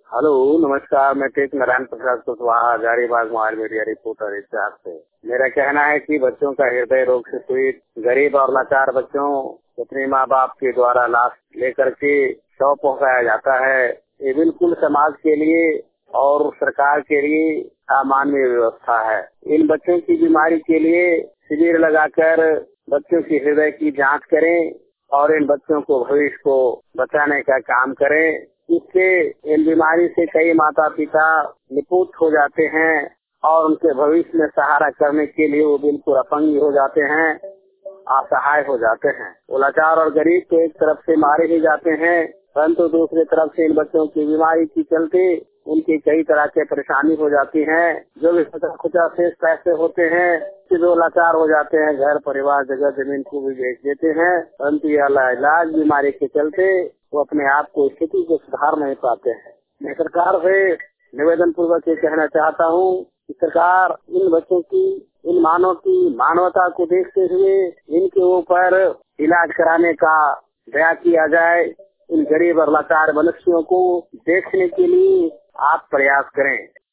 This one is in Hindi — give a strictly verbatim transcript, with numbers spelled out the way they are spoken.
हेलो नमस्कार। मैं Tej Narayan Prasad Kushwaha Hazaribagh mobile media reporter इतिहास से। मेरा कहना है कि बच्चों का हृदय रोग से पीड़ित गरीब और लाचार बच्चों अपने माँ बाप के द्वारा लाश लेकर के शव पहुंचाया जाता है। ये बिल्कुल समाज के लिए और सरकार के लिए अमानवीय व्यवस्था है। इन बच्चों की बीमारी के लिए शिविर लगाकर बच्चों की हृदय की जांच करें और इन बच्चों को भविष्य को बचाने का काम करें। इससे इन बीमारी से कई माता पिता निपुत हो जाते हैं और उनके भविष्य में सहारा करने के लिए वो बिल्कुल अपंग हो जाते हैं, असहाय हो जाते हैं। वो लाचार और गरीब तो एक तरफ से मारे ही जाते हैं, परंतु दूसरी तरफ से इन बच्चों की बीमारी के चलते उनकी कई तरह के परेशानी हो जाती है। जो भी खुचा खुचा शेष पैसे होते हैं जो लाचार हो जाते हैं, घर परिवार जगह जमीन को भी बेच देते हैं, परंतु यह इलाज बीमारी के चलते वो अपने आप को स्थिति को सुधार नहीं पाते हैं। मैं सरकार से निवेदन पूर्वक ये कहना चाहता हूँ कि सरकार इन बच्चों की, इन मानव की मानवता को देखते हुए इनके ऊपर इलाज कराने का दया किया जाए। इन गरीब और लाचार मनुष्यों को देखने के लिए आप प्रयास करें।